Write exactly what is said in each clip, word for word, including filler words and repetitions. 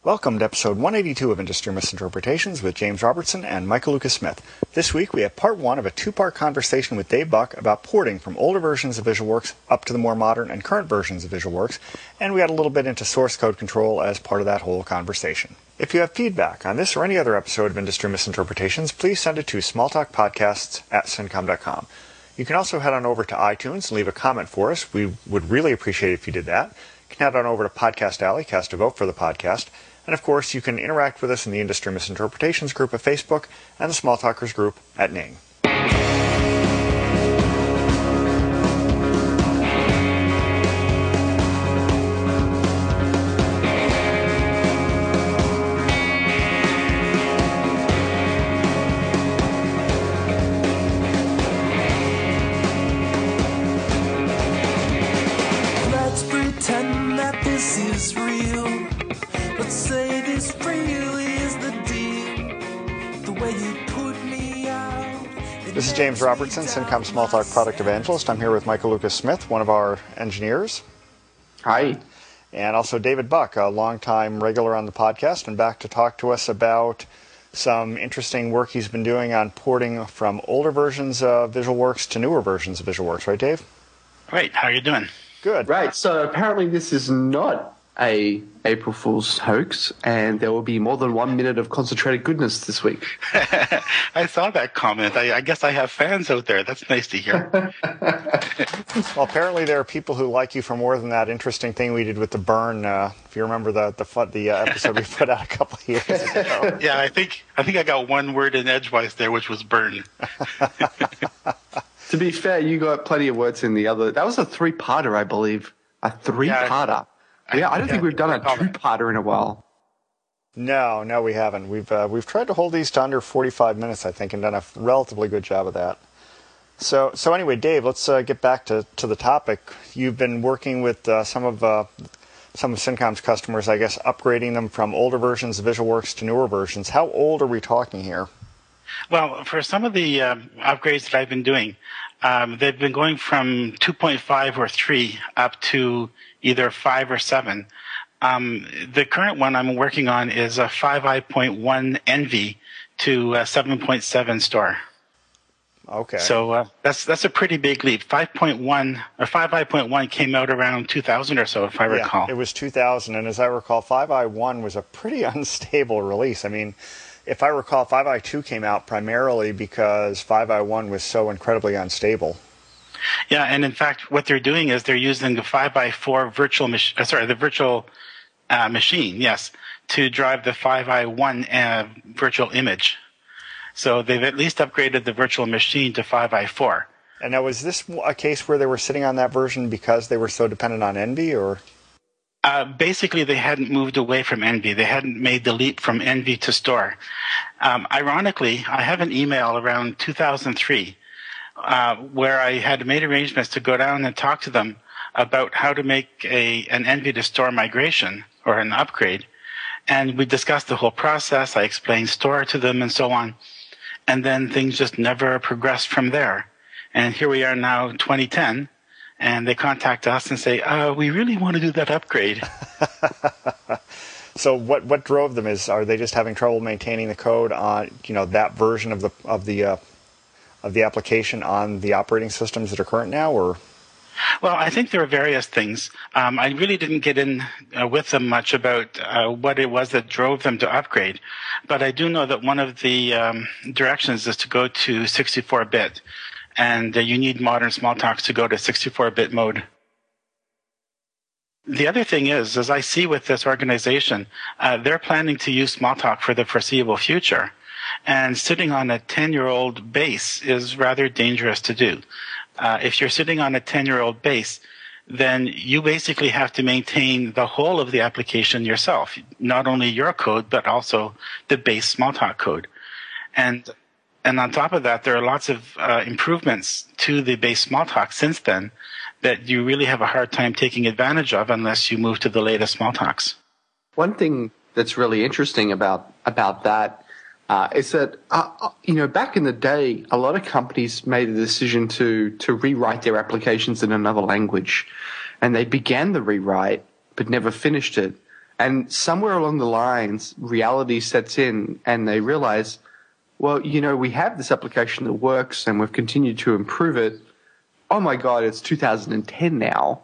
Welcome to episode one eighty-two of Industry Misinterpretations with James Robertson and Michael Lucas Smith. This week we have part one of a two-part conversation with Dave Buck about porting from older versions of VisualWorks up to the more modern and current versions of VisualWorks, and we got a little bit into source code control as part of that whole conversation. If you have feedback on this or any other episode of Industry Misinterpretations, please send it to smalltalkpodcasts at syncom dot com. You can also head on over to iTunes and leave a comment for us. We would really appreciate it if you did that. You can head on over to Podcast Alley, cast a vote for the podcast. And of course, you can interact with us in the Industry Misinterpretations group at Facebook and the Small Talkers group at Ning. Let's pretend that this is real. Let's say this really is the deal. The way you put me out. This is James Robertson, Syncom Small Talk Product Evangelist. I'm here with Michael Lucas Smith, one of our engineers. Hi. And also David Buck, a longtime regular on the podcast, and back to talk to us about some interesting work he's been doing on porting from older versions of VisualWorks to newer versions of VisualWorks. Right, Dave? Right. How are you doing? Good. Right, so apparently this is not a April Fool's hoax, and there will be more than one minute of concentrated goodness this week. I saw that comment. I, I guess I have fans out there. That's nice to hear. Well, apparently there are people who like you for more than that interesting thing we did with the burn. Uh, if you remember the the, fu- the uh, episode we put out a couple of years ago. Yeah, I think I think I got one word in edgewise there, which was burn. To be fair, you got plenty of words in the other. That was a three-parter, I believe. A three-parter. I, yeah, I don't yeah, think we've done a comment. two-parter in a while. No, no, we haven't. We've uh, we've tried to hold these to under forty-five minutes, I think, and done a relatively good job of that. So, so anyway, Dave, let's uh, get back to, to the topic. You've been working with uh, some of uh, some of Syncom's customers, I guess, upgrading them from older versions of VisualWorks to newer versions. How old are we talking here? Well, for some of the um, upgrades that I've been doing, um, they've been going from two point five or three up to either five or seven. Um, the current one I'm working on is a five i point one Envy to a seven point seven Store. Okay. So uh, that's that's a pretty big leap. five point one or five i point one came out around two thousand or so, if I recall. Yeah, it was two thousand, and as I recall, five i one was a pretty unstable release. I mean, if I recall, five i two came out primarily because five i one was so incredibly unstable. Yeah, and in fact, what they're doing is they're using the five by four virtual mach- uh, sorry, the virtual uh, machine, yes, to drive the five i one uh, virtual image. So they've at least upgraded the virtual machine to five i four. And now, was this a case where they were sitting on that version because they were so dependent on Envy, or? Uh, basically, they hadn't moved away from Envy. They hadn't made the leap from Envy to Store. Um, ironically, I have an email around two thousand three uh, where I had made arrangements to go down and talk to them about how to make a an Envy to Store migration or an upgrade. And we discussed the whole process. I explained Store to them and so on. And then things just never progressed from there. And here we are now, twenty ten. And they contact us and say, uh, we really want to do that upgrade. So what what drove them is, are they just having trouble maintaining the code on, you know, that version of the of the uh, of the application on the operating systems that are current now, or? Well, I think there are various things. Um, I really didn't get in uh, with them much about uh, what it was that drove them to upgrade, but I do know that one of the um, directions is to go to sixty-four bit. And uh, you need modern Smalltalks to go to sixty-four bit mode. The other thing is, as I see with this organization, uh, they're planning to use Smalltalk for the foreseeable future. And sitting on a ten-year-old base is rather dangerous to do. Uh, if you're sitting on a ten-year-old base, then you basically have to maintain the whole of the application yourself, not only your code, but also the base Smalltalk code. And And on top of that, there are lots of uh, improvements to the base Smalltalk since then that you really have a hard time taking advantage of unless you move to the latest Smalltalks. One thing that's really interesting about about that uh, is that uh, you know back in the day, a lot of companies made the decision to to rewrite their applications in another language, and they began the rewrite but never finished it. And somewhere along the lines, reality sets in and they realize, well, you know, we have this application that works and we've continued to improve it. Oh my God, it's two thousand ten now.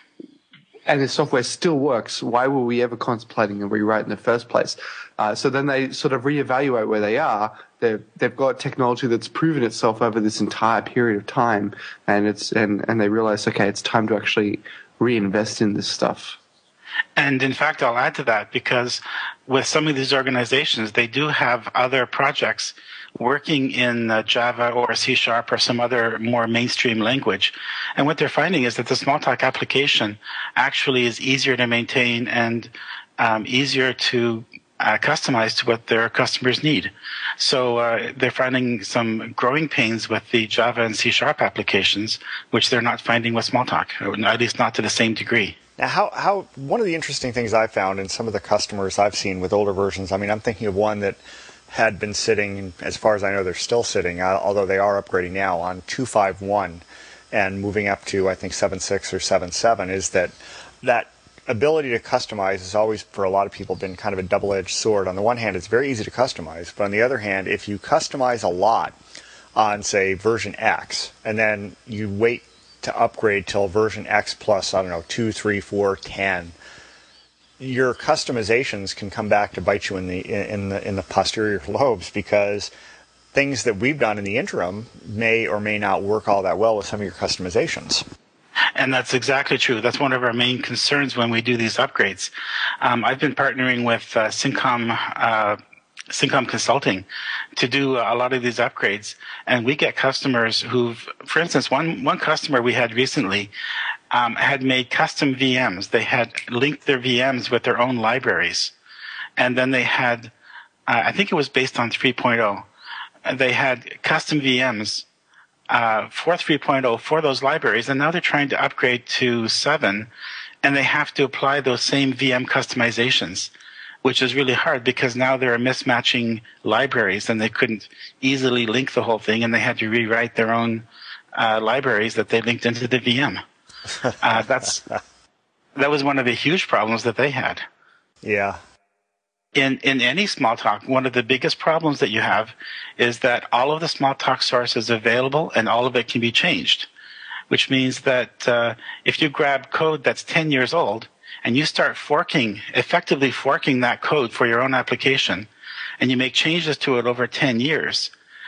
And the software still works. Why were we ever contemplating a rewrite in the first place? Uh, so then they sort of reevaluate where they are. They've, they've got technology that's proven itself over this entire period of time, and it's and, and they realize, okay, it's time to actually reinvest in this stuff. And in fact, I'll add to that, because with some of these organizations, they do have other projects working in uh, Java or C Sharp or some other more mainstream language. And what they're finding is that the Smalltalk application actually is easier to maintain and um, easier to uh, customize to what their customers need. So uh, they're finding some growing pains with the Java and C Sharp applications, which they're not finding with Smalltalk, or at least not to the same degree. Now, how, how one of the interesting things I found in some of the customers I've seen with older versions, I mean, I'm thinking of one that had been sitting, as far as I know, they're still sitting, uh, although they are upgrading now, on two point five point one and moving up to, I think, seven point six or seven point seven, is that that ability to customize has always, for a lot of people, been kind of a double-edged sword. On the one hand, it's very easy to customize, but on the other hand, if you customize a lot on, say, version X, and then you wait to upgrade till version X plus, I don't know, two, three, four, ten, your customizations can come back to bite you in the in the in the posterior lobes, because things that we've done in the interim may or may not work all that well with some of your customizations. And that's exactly true. That's one of our main concerns when we do these upgrades. Um, I've been partnering with uh, Syncom uh, Syncom Consulting to do a lot of these upgrades, and we get customers who've, for instance, one one customer we had recently um, had made custom V Ms. They had linked their V Ms with their own libraries, and then they had, uh, I think it was based on three point oh, they had custom V Ms uh, for three point oh for those libraries, and now they're trying to upgrade to seven, and they have to apply those same V M customizations, which is really hard because now there are mismatching libraries and they couldn't easily link the whole thing, and they had to rewrite their own uh, libraries that they linked into the V M. Uh, that's that was one of the huge problems that they had. Yeah. In in any Smalltalk, one of the biggest problems that you have is that all of the Smalltalk source is available and all of it can be changed, which means that uh, if you grab code that's ten years old, and you start forking, effectively forking that code for your own application, and you make changes to it over ten years,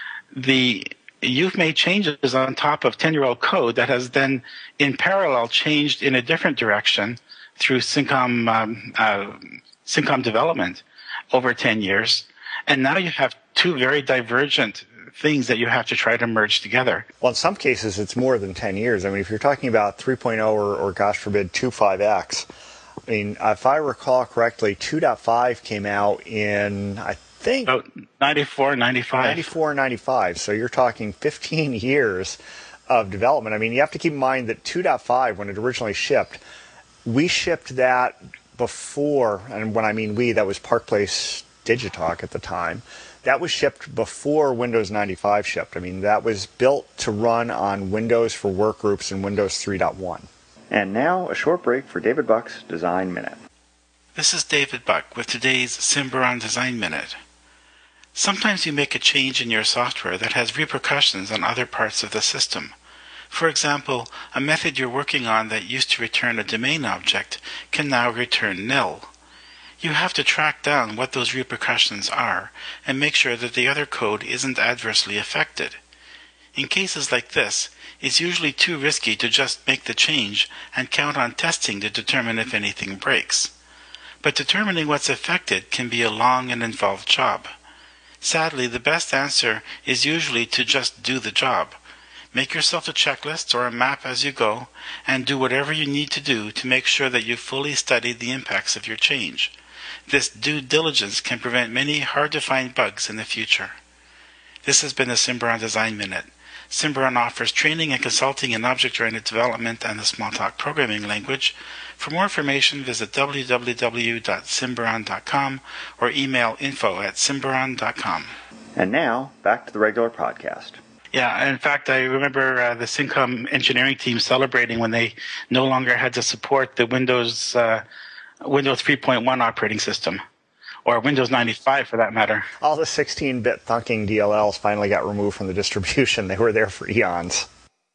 the you've made changes on top of ten-year-old code that has then, in parallel, changed in a different direction through Syncom, um, uh, Syncom development over ten years. And now you have two very divergent things that you have to try to merge together. Well, in some cases, it's more than ten years. I mean, if you're talking about three point oh or, or gosh forbid, two point five X, I mean, if I recall correctly, two point five came out in, I think, about ninety-four, ninety-five. ninety-four, ninety-five. So you're talking fifteen years of development. I mean, you have to keep in mind that two point five, when it originally shipped, we shipped that before, and when I mean we, that was Park Place Digitalk at the time. That was shipped before Windows ninety-five shipped. I mean, that was built to run on Windows for Workgroups and Windows three point one. And now, a short break for David Buck's Design Minute. This is David Buck with today's Symbaroum Design Minute. Sometimes you make a change in your software that has repercussions on other parts of the system. For example, a method you're working on that used to return a domain object can now return nil. You have to track down what those repercussions are and make sure that the other code isn't adversely affected. In cases like this, it's usually too risky to just make the change and count on testing to determine if anything breaks. But determining what's affected can be a long and involved job. Sadly, the best answer is usually to just do the job. Make yourself a checklist or a map as you go, and do whatever you need to do to make sure that you've fully studied the impacts of your change. This due diligence can prevent many hard-to-find bugs in the future. This has been the Symbaroum Design Minute. Symbaroum offers training and consulting in object-oriented development and the Smalltalk programming language. For more information, visit w w w dot symbaroum dot com or email info at symbaroum dot com. And now, back to the regular podcast. Yeah, in fact, I remember uh, the Syncom engineering team celebrating when they no longer had to support the Windows uh, Windows three point one operating system, or Windows ninety-five for that matter. All the sixteen-bit thunking D L Ls finally got removed from the distribution. They were there for eons.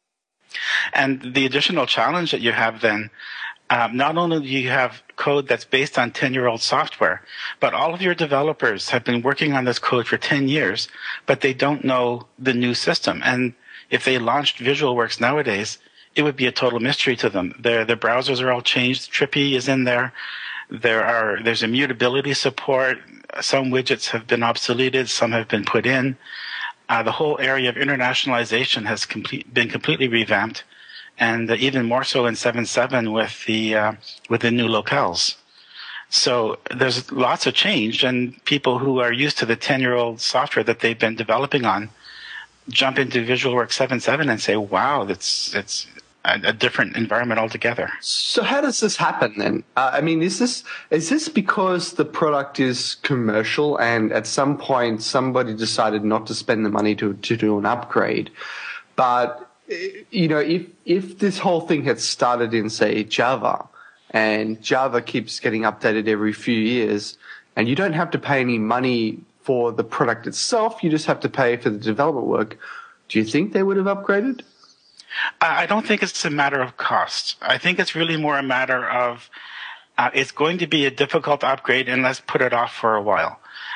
And the additional challenge that you have then, um, not only do you have code that's based on ten-year-old software, but all of your developers have been working on this code for ten years, but they don't know the new system. And if they launched VisualWorks nowadays, it would be a total mystery to them. Their, their browsers are all changed. Trippy is in there. There are, there's immutability support. Some widgets have been obsoleted. Some have been put in. Uh, the whole area of internationalization has complete, been completely revamped, and uh, even more so in seven point seven with the uh, with the new locales. So there's lots of change, and people who are used to the ten-year-old software that they've been developing on jump into VisualWorks seven point seven and say, "Wow, that's it's a, a different environment altogether." So how does this happen then? Uh, I mean, is this is this because the product is commercial and at some point somebody decided not to spend the money to, to do an upgrade? But, you know, if if this whole thing had started in, say, Java, and Java keeps getting updated every few years, and you don't have to pay any money for the product itself, you just have to pay for the development work, do you think they would have upgraded? I don't think it's a matter of cost. I think it's really more a matter of uh, it's going to be a difficult upgrade, and let's put it off for a while.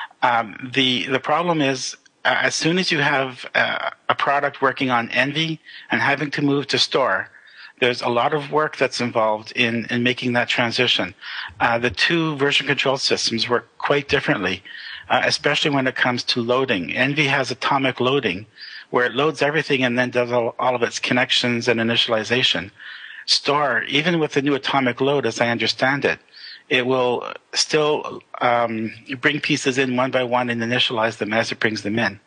Um, the the problem is uh, as soon as you have uh, a product working on Envy and having to move to Store, there's a lot of work that's involved in, in making that transition. Uh, the two version control systems work quite differently, uh, especially when it comes to loading. Envy has atomic loading, where it loads everything and then does all, all of its connections and initialization. Store, even with the new atomic load, as I understand it, it will still um, bring pieces in one by one and initialize them as it brings them in.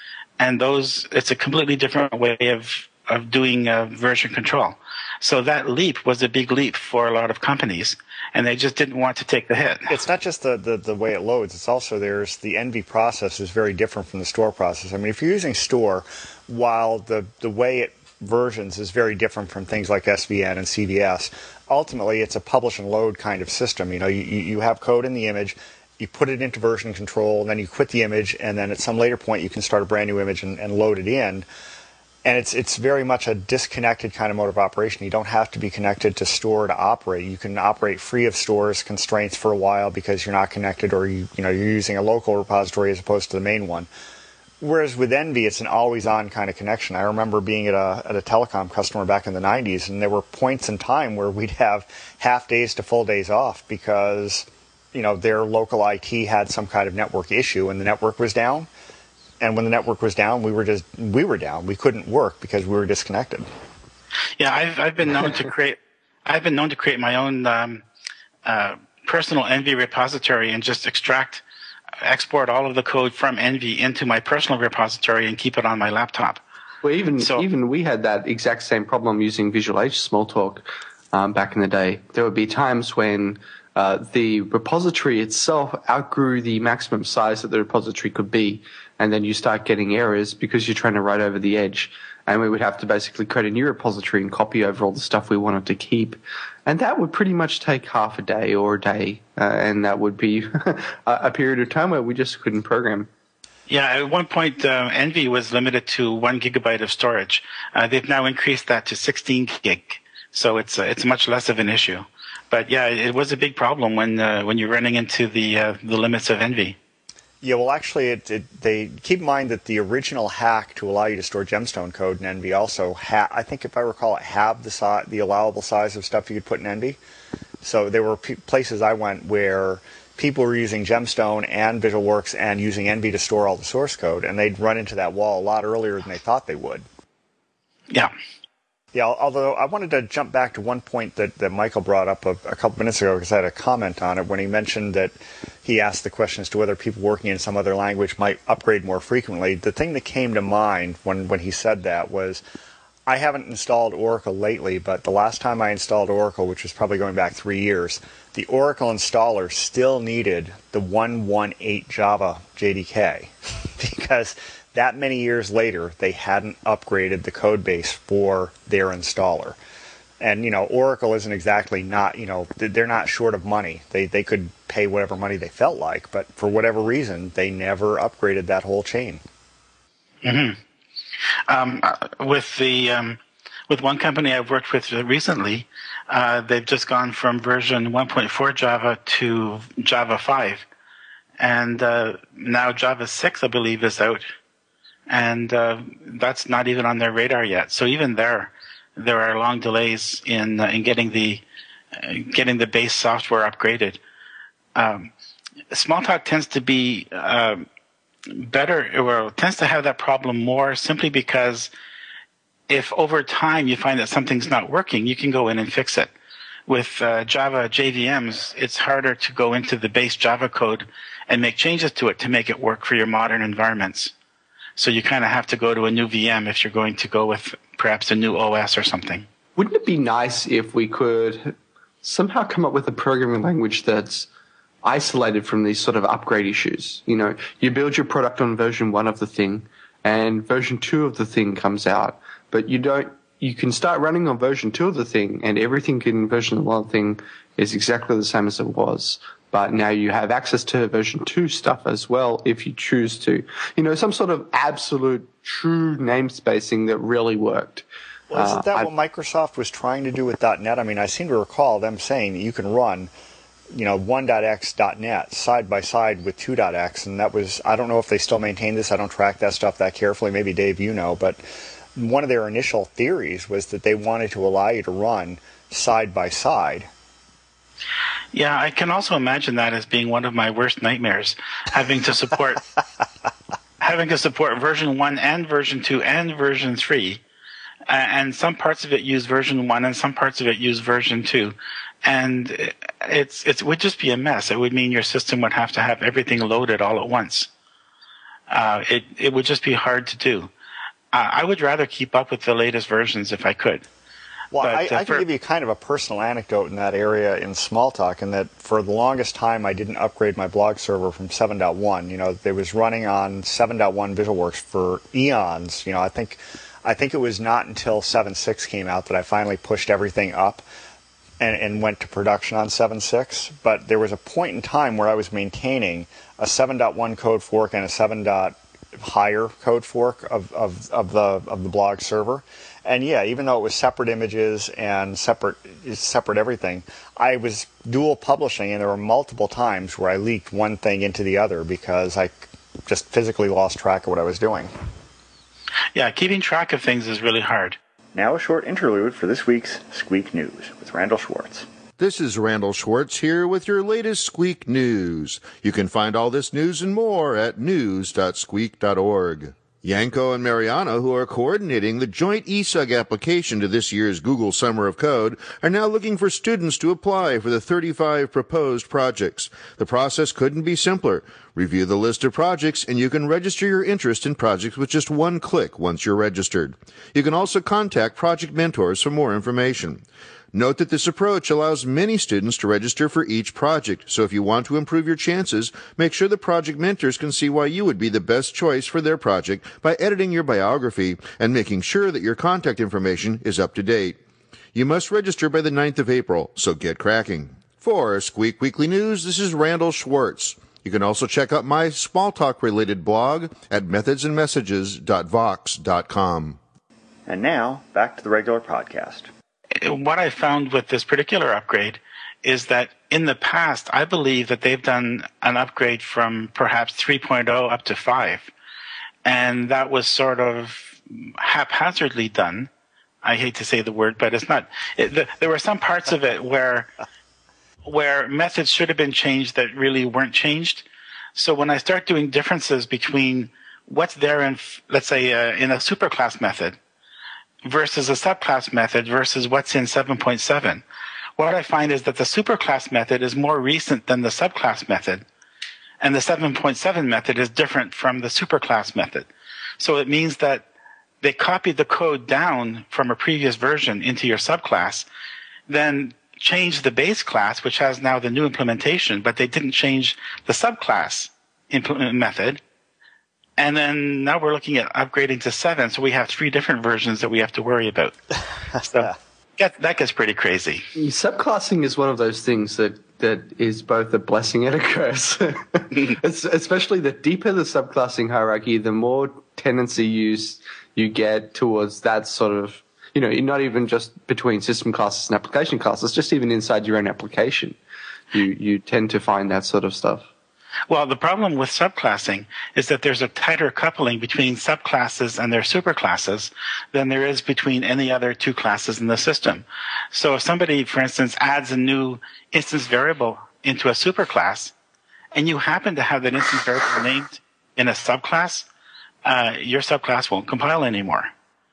And those, it's a completely different way of, of doing uh, version control. So that leap was a big leap for a lot of companies, and they just didn't want to take the hit. It's not just the, the, the way it loads. It's also there's the Envy process is very different from the Store process. I mean, if you're using Store, while the, the way it versions is very different from things like S V N and C V S, ultimately it's a publish and load kind of system. You know, you, you have code in the image, you put it into version control, and then you quit the image, and then at some later point you can start a brand new image and, and load it in. And it's it's very much a disconnected kind of mode of operation. You don't have to be connected to Store to operate. You can operate free of Store's constraints for a while because you're not connected, or you you know you're using a local repository as opposed to the main one. Whereas with Envy, it's an always-on kind of connection. I remember being at a at a telecom customer back in the nineties, and there were points in time where we'd have half days to full days off because you know their local I T had some kind of network issue, and the network was down. And when the network was down, we were just we were down. We couldn't work because we were disconnected. Yeah, I've I've been known to create I've been known to create my own um, uh, personal Envy repository and just extract, export all of the code from Envy into my personal repository and keep it on my laptop. Well, even so, even we had that exact same problem using Visual H Smalltalk um, back in the day. There would be times when uh, the repository itself outgrew the maximum size that the repository could be. And then you start getting errors because you're trying to write over the edge. And we would have to basically create a new repository and copy over all the stuff we wanted to keep. And that would pretty much take half a day or a day. Uh, and that would be a period of time where we just couldn't program. Yeah, at one point, uh, Envy was limited to one gigabyte of storage. Uh, they've now increased that to sixteen gig. So it's uh, it's much less of an issue. But yeah, it was a big problem when uh, when you're running into the uh, the limits of Envy. Yeah, well, actually, it, it, they keep in mind that the original hack to allow you to store gemstone code in Envy also, ha- I think if I recall, it halved the si- the allowable size of stuff you could put in Envy. So there were p- places I went where people were using Gemstone and VisualWorks and using Envy to store all the source code, and they'd run into that wall a lot earlier than they thought they would. Yeah. Yeah, although I wanted to jump back to one point that, that Michael brought up a, a couple minutes ago because I had a comment on it when he mentioned that he asked the question as to whether people working in some other language might upgrade more frequently. The thing that came to mind when, when he said that was I haven't installed Oracle lately, but the last time I installed Oracle, which was probably going back three years, the Oracle installer still needed the one eighteen Java J D K because that many years later, they hadn't upgraded the code base for their installer. And, you know, Oracle isn't exactly not, you know, they're not short of money. They they could pay whatever money they felt like, but for whatever reason, they never upgraded that whole chain. Mm-hmm. Um, with the um, with one company I've worked with recently, uh, they've just gone from version one point four Java to Java five. And uh, now Java six, I believe, is out. And uh, that's not even on their radar yet. So even there, there are long delays in uh, in getting the uh, getting the base software upgraded. Um, Smalltalk tends to be uh, better, or tends to have that problem more, simply because if over time you find that something's not working, you can go in and fix it. With uh, Java J V Ms, it's harder to go into the base Java code and make changes to it to make it work for your modern environments. So you kind of have to go to a new V M if you're going to go with perhaps a new O S or something. Wouldn't it be nice if we could somehow come up with a programming language that's isolated from these sort of upgrade issues? You know, you build your product on version one of the thing, and version two of the thing comes out, but you don't. You can start running on version two of the thing, and everything in version one thing is exactly the same as it was. But now you have access to version two stuff as well if you choose to. You know, some sort of absolute true namespacing that really worked. Well, isn't that uh, what Microsoft was trying to do with .NET? I mean, I seem to recall them saying that you can run, you know, one dot x dot net side by side with two dot x, and that was, I don't know if they still maintain this. I don't track that stuff that carefully. Maybe, Dave, you know, but one of their initial theories was that they wanted to allow you to run side by side. Yeah, I can also imagine that as being one of my worst nightmares, having to support having to support version one and version two and version three, and some parts of it use version one and some parts of it use version two, and it's it would just be a mess. It would mean your system would have to have everything loaded all at once. Uh, it it would just be hard to do. Uh, I would rather keep up with the latest versions if I could. Well, but, I, uh, I can for, give you kind of a personal anecdote in that area in Smalltalk, in that for the longest time I didn't upgrade my blog server from seven point one. You know, it was running on seven point one VisualWorks for eons. You know, I think I think it was not until seven point six came out that I finally pushed everything up and, and went to production on seven point six. But there was a point in time where I was maintaining a seven point one code fork and a seven. Higher code fork of, of, of the of the blog server. And yeah, even though it was separate images and separate separate everything, I was dual publishing, and there were multiple times where I leaked one thing into the other because I just physically lost track of what I was doing. Yeah, keeping track of things is really hard. Now a short interlude for this week's Squeak News with Randall Schwartz. This is Randall Schwartz here with your latest Squeak News. You can find all this news and more at news dot squeak dot org. Yanko and Mariano, who are coordinating the joint E S U G application to this year's Google Summer of Code, are now looking for students to apply for the thirty-five proposed projects. The process couldn't be simpler. Review the list of projects, and you can register your interest in projects with just one click once you're registered. You can also contact project mentors for more information. Note that this approach allows many students to register for each project, so if you want to improve your chances, make sure the project mentors can see why you would be the best choice for their project by editing your biography and making sure that your contact information is up to date. You must register by the ninth of April, so get cracking. For Squeak Weekly News, this is Randall Schwartz. You can also check out my Smalltalk-related blog at methods and messages dot vox dot com. And now, back to the regular podcast. What I found with this particular upgrade is that in the past, I believe that they've done an upgrade from perhaps three point oh up to five. And that was sort of haphazardly done. I hate to say the word, but it's not. It, the, there were some parts of it where where methods should have been changed that really weren't changed. So when I start doing differences between what's there in, let's say, uh, in a superclass method versus a subclass method versus what's in seven point seven, what I find is that the superclass method is more recent than the subclass method, and the seven point seven method is different from the superclass method. So it means that they copied the code down from a previous version into your subclass, then changed the base class, which has now the new implementation, but they didn't change the subclass implement method. And then now we're looking at upgrading to seven, so we have three different versions that we have to worry about. So gets, that gets pretty crazy. Subclassing is one of those things that, that is both a blessing and a curse. It's, especially the deeper the subclassing hierarchy, the more tendency use you get towards that sort of, you know, not even just between system classes and application classes, just even inside your own application, you, you tend to find that sort of stuff. Well, the problem with subclassing is that there's a tighter coupling between subclasses and their superclasses than there is between any other two classes in the system. So if somebody, for instance, adds a new instance variable into a superclass, and you happen to have that instance variable named in a subclass, uh, your subclass won't compile anymore.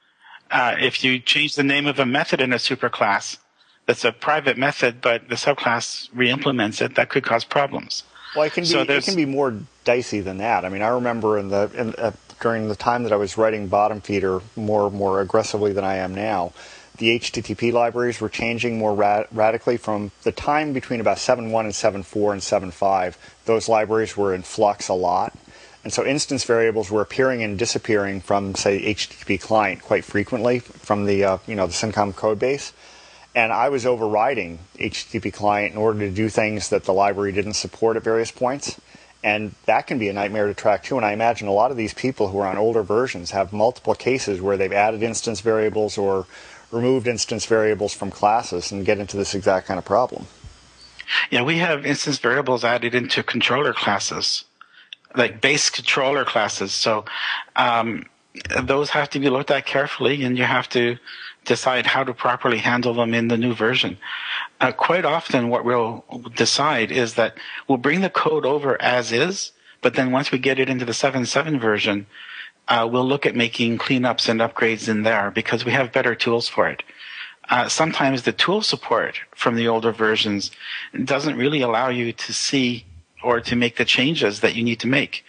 Uh, if you change the name of a method in a superclass, that's a private method, but the subclass re-implements it, that could cause problems. Well, it can be, so it can be more dicey than that. I mean, I remember in the in, uh, during the time that I was writing Bottom Feeder more more aggressively than I am now, the H T T P libraries were changing more rad- radically from the time between about seven point one and seven point four and seven point five. Those libraries were in flux a lot. And so instance variables were appearing and disappearing from, say, H T T P client quite frequently from the, uh, you know, the Syncom code base. And I was overriding H T T P client in order to do things that the library didn't support at various points. And that can be a nightmare to track too. And I imagine a lot of these people who are on older versions have multiple cases where they've added instance variables or removed instance variables from classes and get into this exact kind of problem. Yeah, we have instance variables added into controller classes, like base controller classes. So um, those have to be looked at carefully, and you have to decide how to properly handle them in the new version. Uh, quite often what we'll decide is that we'll bring the code over as is, but then once we get it into the seven point seven version, uh, we'll look at making cleanups and upgrades in there because we have better tools for it. Uh, sometimes the tool support from the older versions doesn't really allow you to see or to make the changes that you need to make.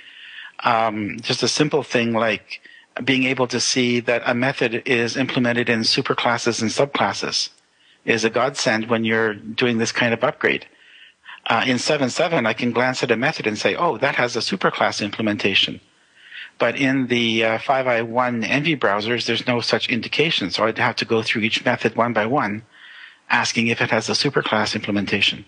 Um, just a simple thing like being able to see that a method is implemented in superclasses and subclasses is a godsend when you're doing this kind of upgrade. Uh, in seven point seven, I can glance at a method and say, oh, that has a superclass implementation. But in the uh, five i one Envy browsers, there's no such indication. So I'd have to go through each method one by one, asking if it has a superclass implementation.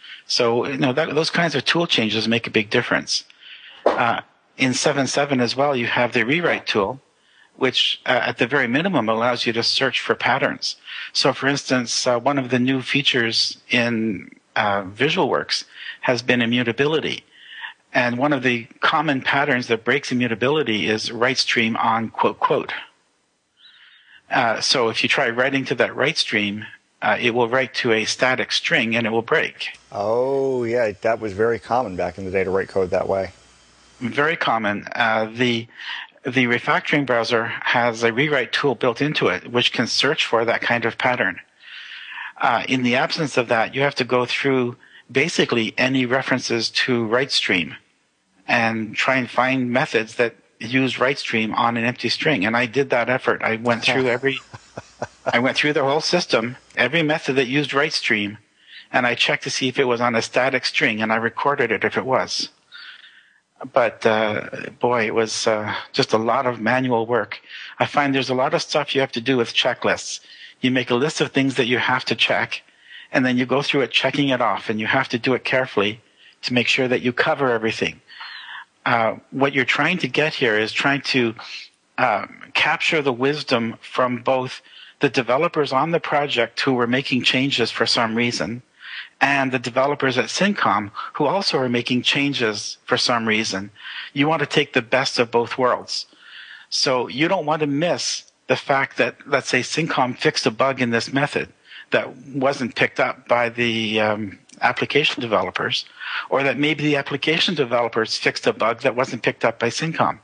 So, you know, that, those kinds of tool changes make a big difference. Uh, in seven point seven as well, you have the rewrite tool, which uh, at the very minimum allows you to search for patterns. So, for instance, uh, one of the new features in uh, VisualWorks has been immutability. And one of the common patterns that breaks immutability is write stream on quote, quote. Uh, so if you try writing to that write stream, uh, it will write to a static string and it will break. Oh, yeah, that was very common back in the day to write code that way. Very common. Uh, the the refactoring browser has a rewrite tool built into it, which can search for that kind of pattern. Uh, in the absence of that, you have to go through basically any references to write stream and try and find methods that use write stream on an empty string. And I did that effort. I went through every, I went through the whole system, every method that used write stream, and I checked to see if it was on a static string, and I recorded it if it was. But, uh, boy, it was uh, just a lot of manual work. I find there's a lot of stuff you have to do with checklists. You make a list of things that you have to check, and then you go through it checking it off, and you have to do it carefully to make sure that you cover everything. Uh, what you're trying to get here is trying to uh, capture the wisdom from both the developers on the project who were making changes for some reason and the developers at Syncom who also are making changes for some reason. You want to take the best of both worlds. So you don't want to miss the fact that, let's say, Syncom fixed a bug in this method that wasn't picked up by the um, application developers, or that maybe the application developers fixed a bug that wasn't picked up by Syncom.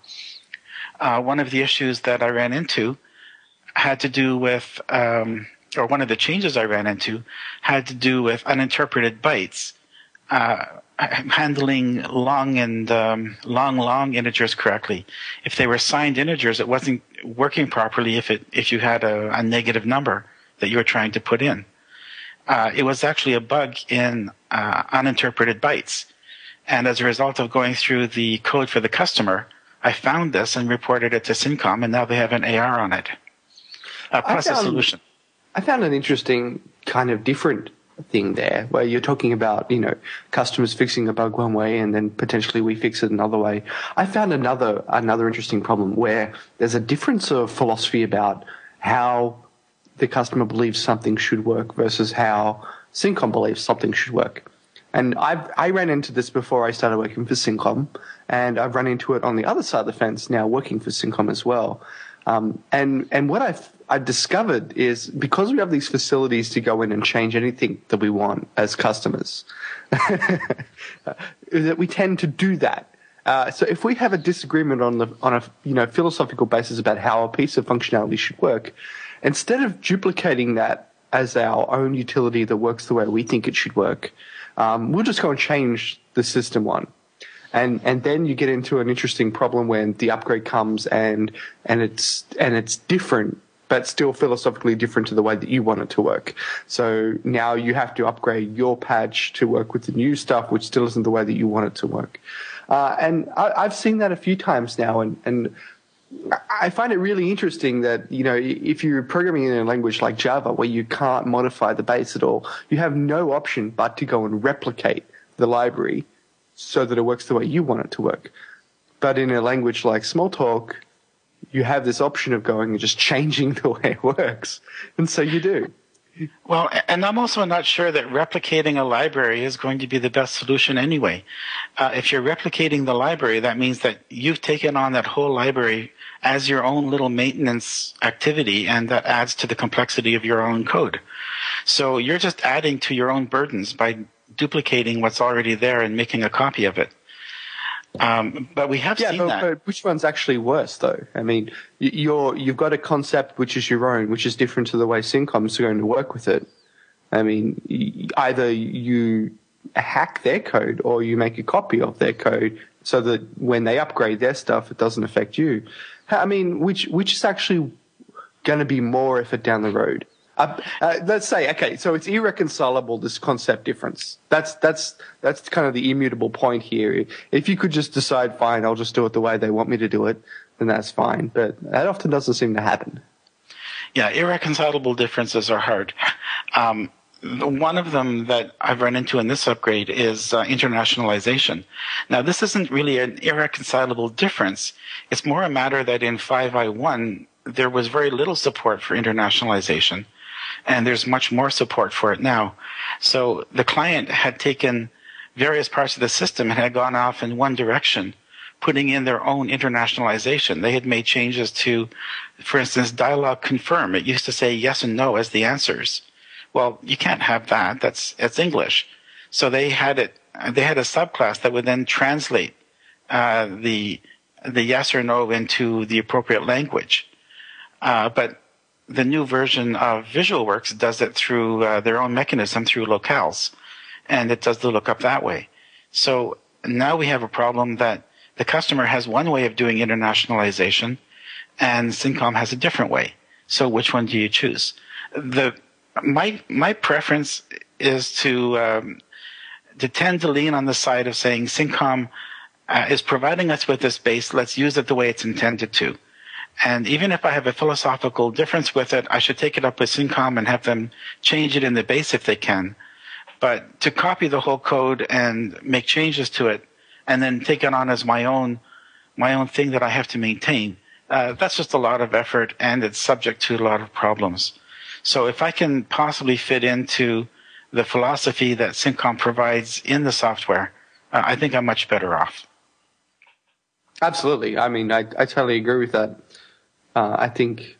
Uh, one of the issues that I ran into had to do with, um, or one of the changes I ran into had to do with uninterpreted bytes, uh, handling long and um, long, long integers correctly. If they were signed integers, it wasn't working properly if it if you had a, a negative number that you were trying to put in. Uh, it was actually a bug in uh, uninterpreted bytes. And as a result of going through the code for the customer, I found this and reported it to Syncom, and now they have an A R on it. Uh, plus found, a solution. I found an interesting kind of different thing there where you're talking about, you know, customers fixing a bug one way and then potentially we fix it another way. I found another another interesting problem where there's a difference of philosophy about how the customer believes something should work versus how Syncom believes something should work. And I've, I ran into this before I started working for Syncom, and I've run into it on the other side of the fence now working for Syncom as well. Um, and, and what I've, I've discovered is because we have these facilities to go in and change anything that we want as customers, that we tend to do that. Uh, so if we have a disagreement on the, on a, you know, philosophical basis about how a piece of functionality should work, instead of duplicating that as our own utility that works the way we think it should work, um, we'll just go and change the system one. And and then you get into an interesting problem when the upgrade comes and and it's and it's different, but still philosophically different to the way that you want it to work. So now you have to upgrade your patch to work with the new stuff, which still isn't the way that you want it to work. Uh, and I, I've seen that a few times now, and and I find it really interesting that, you know, if you're programming in a language like Java where you can't modify the base at all, you have no option but to go and replicate the library so that it works the way you want it to work. But in a language like Smalltalk, you have this option of going and just changing the way it works. And so you do. Well, and I'm also not sure that replicating a library is going to be the best solution anyway. Uh, if you're replicating the library, that means that you've taken on that whole library as your own little maintenance activity, and that adds to the complexity of your own code. So you're just adding to your own burdens by duplicating what's already there and making a copy of it. Um, but we have yeah, seen but, that. but which one's actually worse, though? I mean, you're, you've got a concept which is your own, which is different to the way Syncom's going to work with it. I mean, either you hack their code or you make a copy of their code so that when they upgrade their stuff, it doesn't affect you. I mean, which which is actually going to be more effort down the road? Uh, uh, let's say, okay, so it's irreconcilable, this concept difference. That's that's that's kind of the immutable point here. If you could just decide, fine, I'll just do it the way they want me to do it, then that's fine. But that often doesn't seem to happen. Yeah, irreconcilable differences are hard. Um, one of them that I've run into in this upgrade is uh, internationalization. Now, this isn't really an irreconcilable difference. It's more a matter that in five I one, there was very little support for internationalization, and there's much more support for it now. So the client had taken various parts of the system and had gone off in one direction, putting in their own internationalization. They had made changes to, for instance, dialog confirm. It used to say yes and no as the answers. Well, you can't have that. That's, it's English. So they had it, they had a subclass that would then translate, uh, the, the yes or no into the appropriate language. Uh, but the new version of VisualWorks does it through uh, their own mechanism, through locales, and it does the lookup that way. So now we have a problem that the customer has one way of doing internationalization, and Syncom has a different way. So which one do you choose? The my my preference is to um, to tend to lean on the side of saying Syncom uh, is providing us with this base. Let's use it the way it's intended to. And even if I have a philosophical difference with it, I should take it up with Syncom and have them change it in the base if they can. But to copy the whole code and make changes to it and then take it on as my own, my own thing that I have to maintain, uh, that's just a lot of effort, and it's subject to a lot of problems. So if I can possibly fit into the philosophy that Syncom provides in the software, uh, I think I'm much better off. Absolutely. I mean, I, I totally agree with that. Uh, I think,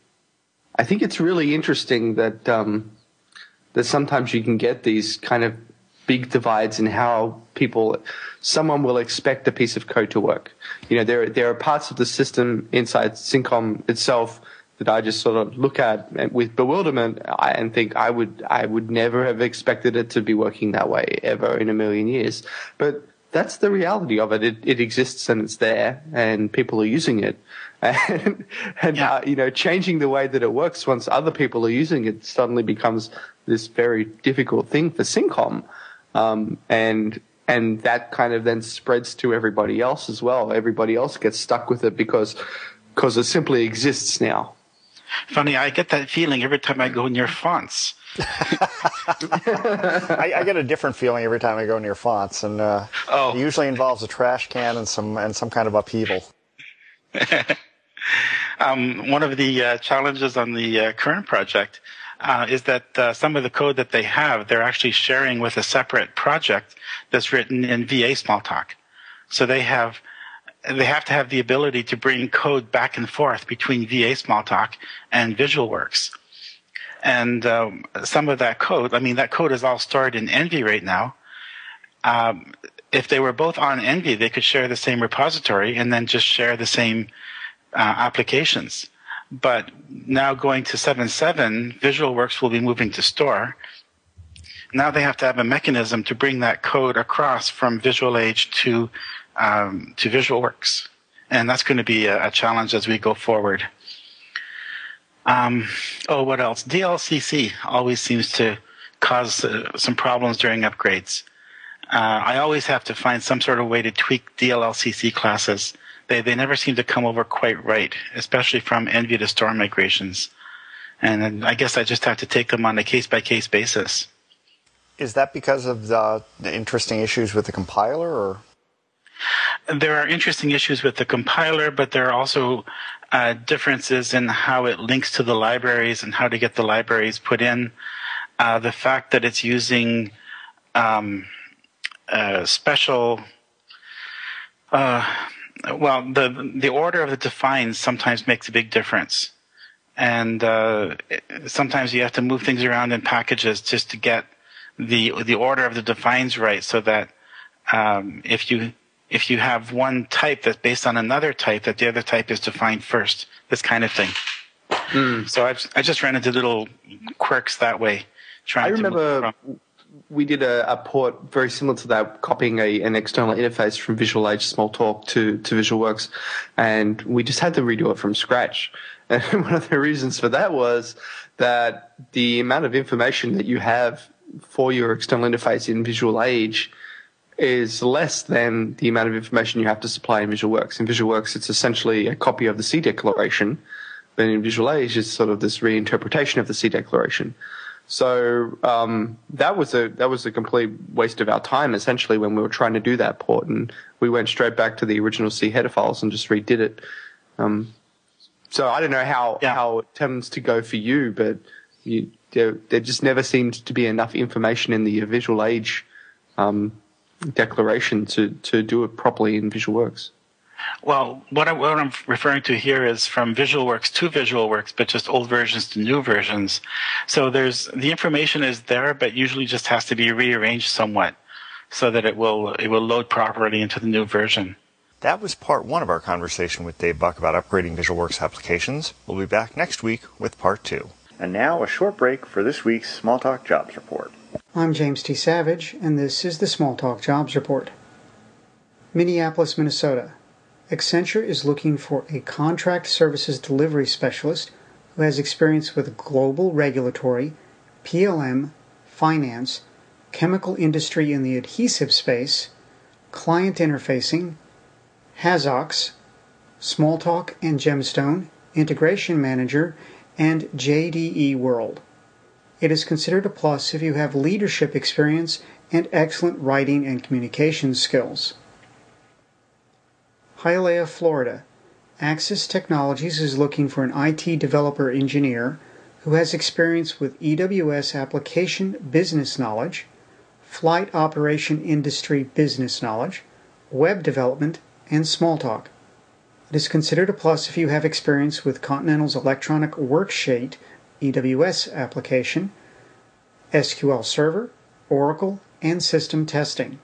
I think it's really interesting that, um, that sometimes you can get these kind of big divides in how people, someone will expect a piece of code to work. You know, there, there are parts of the system inside Syncom itself that I just sort of look at with bewilderment and think I would, I would never have expected it to be working that way ever in a million years. But that's the reality of it. It, it exists and it's there, and people are using it. And, and yeah. uh, you know, changing the way that it works once other people are using it suddenly becomes this very difficult thing for Syncom. Um, and and that kind of then spreads to everybody else as well. Everybody else gets stuck with it because because it simply exists now. Funny, I get that feeling every time I go near fonts. I, I get a different feeling every time I go near fonts, and uh, oh. it usually involves a trash can and some and some kind of upheaval. um, one of the uh, challenges on the uh, current project uh, is that uh, some of the code that they have, they're actually sharing with a separate project that's written in V A Smalltalk. So they have they have to have the ability to bring code back and forth between V A Smalltalk and VisualWorks. And um, some of that code, I mean, that code is all stored in Envy right now. Um, if they were both on Envy, they could share the same repository and then just share the same uh, applications. But now going to seven point seven, VisualWorks will be moving to Store. Now they have to have a mechanism to bring that code across from VisualAge to um, to VisualWorks. And that's going to be a, a challenge as we go forward. Um, oh, what else? D L C C always seems to cause uh, some problems during upgrades. Uh, I always have to find some sort of way to tweak D L C C classes. They they never seem to come over quite right, especially from Envy to Store migrations. And I guess I just have to take them on a case-by-case basis. Is that because of the, the interesting issues with the compiler, or? There are interesting issues with the compiler, but there are also uh, differences in how it links to the libraries and how to get the libraries put in. Uh, the fact that it's using um, uh, special, uh, well, the the order of the defines sometimes makes a big difference, and uh, sometimes you have to move things around in packages just to get the the order of the defines right, so that um, if you if you have one type that's based on another type, that the other type is defined first, this kind of thing. Mm. So I've, I just ran into little quirks that way. Trying I remember to move we did a, a port very similar to that, copying a, an external interface from VisualAge Smalltalk to, to VisualWorks, and we just had to redo it from scratch. And one of the reasons for that was that the amount of information that you have for your external interface in VisualAge is less than the amount of information you have to supply in VisualWorks. In VisualWorks, it's essentially a copy of the C declaration, but in VisualAge, it's sort of this reinterpretation of the C declaration. So um, that was a that was a complete waste of our time, essentially, when we were trying to do that port, and we went straight back to the original C header files and just redid it. Um, so I don't know how yeah. how it tends to go for you, but you, there, there just never seemed to be enough information in the VisualAge um, declaration to, to do it properly in VisualWorks. Well, what, I, what I'm referring to here is from VisualWorks to VisualWorks, but just old versions to new versions. So there's the information is there, but usually just has to be rearranged somewhat so that it will it will load properly into the new version. That was part one of our conversation with Dave Buck about upgrading VisualWorks applications. We'll be back next week with part two. And now a short break for this week's Smalltalk Jobs Report. I'm James T. Savage, and this is the Smalltalk Jobs Report. Minneapolis, Minnesota. Accenture is looking for a contract services delivery specialist who has experience with global regulatory, P L M, finance, chemical industry in the adhesive space, client interfacing, HAZOX, Smalltalk and Gemstone, Integration Manager, and J D E World. It is considered a plus if you have leadership experience and excellent writing and communication skills. Hialeah, Florida. Axis Technologies is looking for an I T developer engineer who has experience with E W S application business knowledge, flight operation industry business knowledge, web development, and Smalltalk. It is considered a plus if you have experience with Continental's electronic worksheet E W S application, S Q L Server, Oracle, and system testing.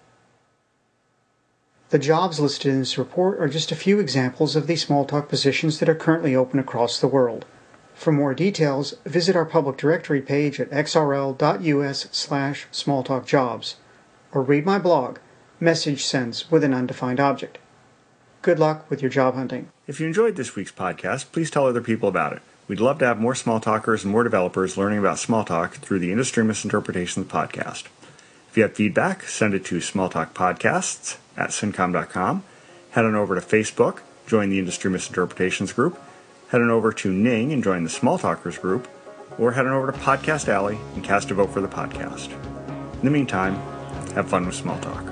The jobs listed in this report are just a few examples of the Smalltalk positions that are currently open across the world. For more details, visit our public directory page at xrl.us slash smalltalkjobs, or read my blog, Message Sends with an Undefined Object. Good luck with your job hunting. If you enjoyed this week's podcast, please tell other people about it. We'd love to have more Smalltalkers and more developers learning about Smalltalk through the Industry Misinterpretations podcast. If you have feedback, send it to smalltalkpodcasts at syncom dot com. Head on over to Facebook, join the Industry Misinterpretations group, head on over to Ning and join the Small Talkers group, or head on over to Podcast Alley and cast a vote for the podcast. In the meantime, have fun with Small Talk.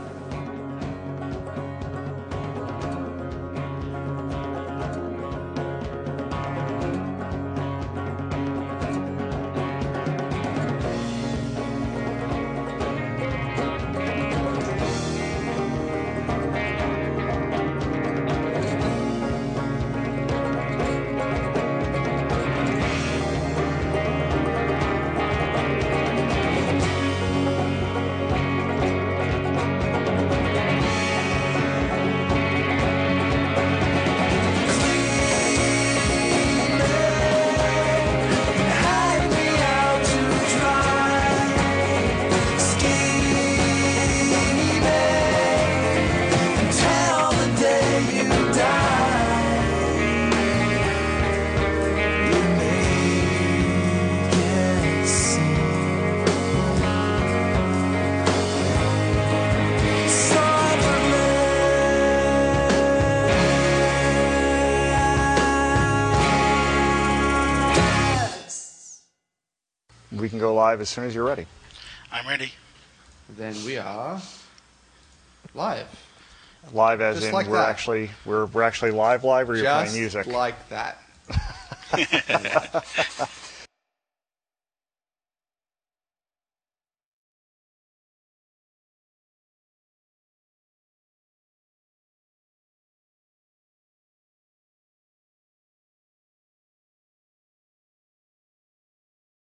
We can go live as soon as you're ready. I'm ready. Then we are live. Live as Just in like we're that. actually we're we're actually live live or you're Just playing music. like that.